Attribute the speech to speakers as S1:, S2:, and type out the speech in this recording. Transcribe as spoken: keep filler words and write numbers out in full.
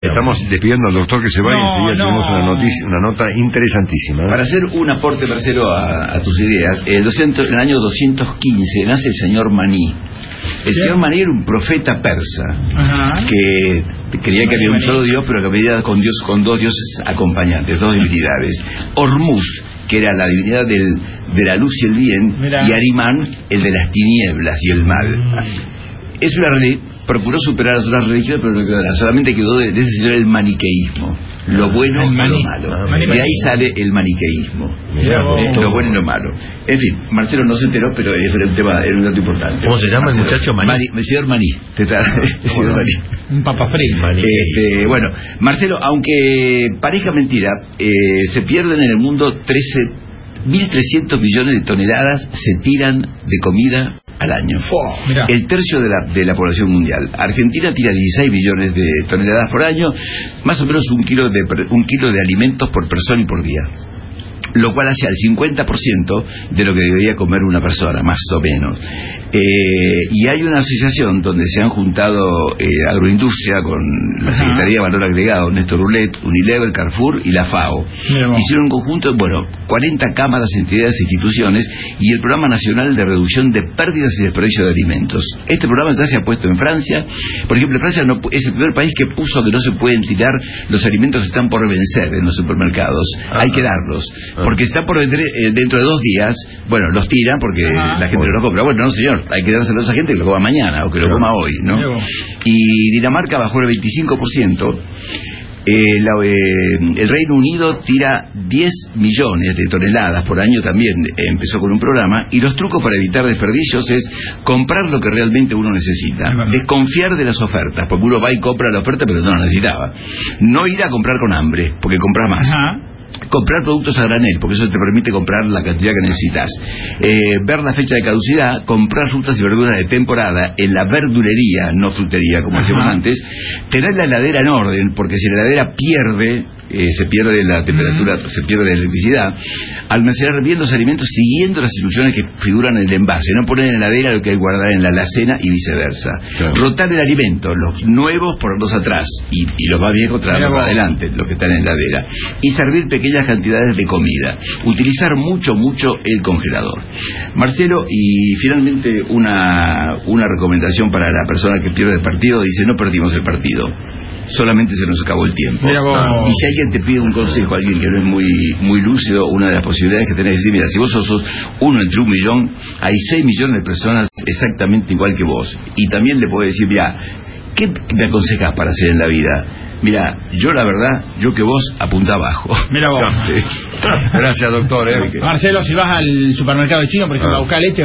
S1: Estamos despidiendo al doctor que se va, no, y enseguida no. tenemos una noticia, una nota interesantísima, ¿eh?
S2: Para hacer un aporte, Marcelo, a, a tus ideas, el doscientos, en el año doscientos quince nace el señor Maní. El señor Maní era un profeta persa. Ajá. que creía que había un solo Dios, pero que vivía con Dios, con dos dioses acompañantes, dos divinidades. Hormuz, que era la divinidad del, de la luz y el bien, Mirá. y Arimán, el de las tinieblas y el mal. Mm. Es una religión. Procuró superar las otras religiones, pero no quedó nada. Solamente quedó de, de ese señor el maniqueísmo. Lo bueno y lo malo. Ah, de ahí sale el maniqueísmo. Mirá, lo bueno y lo malo. En fin, Marcelo no se enteró, pero era un tema, era un dato importante.
S1: ¿Cómo se llama Marcelo? El muchacho Maní?
S2: Maní, el señor Maní. El señor Maní.
S3: Un papafrey.
S2: Este, bueno, Marcelo, aunque parezca mentira, eh, se pierden en el mundo trece mil trescientos millones de toneladas se tiran de comida al año. Oh, el tercio de la, de la población mundial. Argentina tira dieciséis millones de toneladas por año, más o menos un kilo de, un kilo de alimentos por persona y por día, lo cual hace al cincuenta por ciento de lo que debería comer una persona, más o menos. Eh, y hay una asociación donde se han juntado eh, agroindustria con la Secretaría de Valor Agregado, Néstor Roulet, Unilever, Carrefour y la FAO. Hicieron un conjunto, bueno, cuarenta cámaras, entidades e instituciones, y el Programa Nacional de Reducción de Pérdidas y Desperdicio de Alimentos. Este programa ya se ha puesto en Francia. Por ejemplo, Francia no, es el primer país que puso que no se pueden tirar los alimentos que están por vencer en los supermercados. Ah, hay que darlos. Porque están por vender eh, dentro de dos días, bueno, los tiran porque Ajá. la gente bueno. no los compra. Bueno, no señor, hay que dárselo a esa gente que lo coma mañana o que lo coma hoy, ¿no? Luego. Y Dinamarca bajó el veinticinco por ciento. Eh, la, eh, el Reino Unido tira diez millones de toneladas por año, también eh, empezó con un programa. Y los trucos para evitar desperdicios es comprar lo que realmente uno necesita, desconfiar de las ofertas, porque uno va y compra la oferta pero no la necesitaba, no ir a comprar con hambre porque compras más. Ajá. Comprar productos a granel, porque eso te permite comprar la cantidad que necesitas. Eh, ver la fecha de caducidad, comprar frutas y verduras de temporada en la verdulería, no frutería como decíamos antes. Tener la heladera en orden, porque si la heladera pierde, eh, se pierde la temperatura, uh-huh. se pierde la electricidad. Almacenar bien los alimentos siguiendo las instrucciones que figuran en el envase, no poner en la heladera lo que hay que guardar en la alacena y viceversa. Claro. Rotar el alimento, los nuevos ponerlos atrás y, y los más viejos traerlos para adelante, los que están en la heladera. Y servir pequeñas cantidades de comida. Utilizar mucho, mucho el congelador. Marcelo, y finalmente una, una recomendación para la persona que pierde el partido. Dice, no perdimos el partido, solamente se nos acabó el tiempo. Ah. Y si alguien te pide un consejo, alguien que no es muy, muy lúcido, una de las posibilidades que tenés es decir, mira, si vos sos, sos uno entre un millón, hay seis millones de personas exactamente igual que vos. Y también le podés decir, mira, ¿qué me aconsejás para hacer en la vida? Mira, yo la verdad, yo que vos apunta abajo.
S3: Mira vos.
S1: Gracias, doctor. ¿eh?
S3: Marcelo, si vas al supermercado chino, por ejemplo, ah. a buscar leche,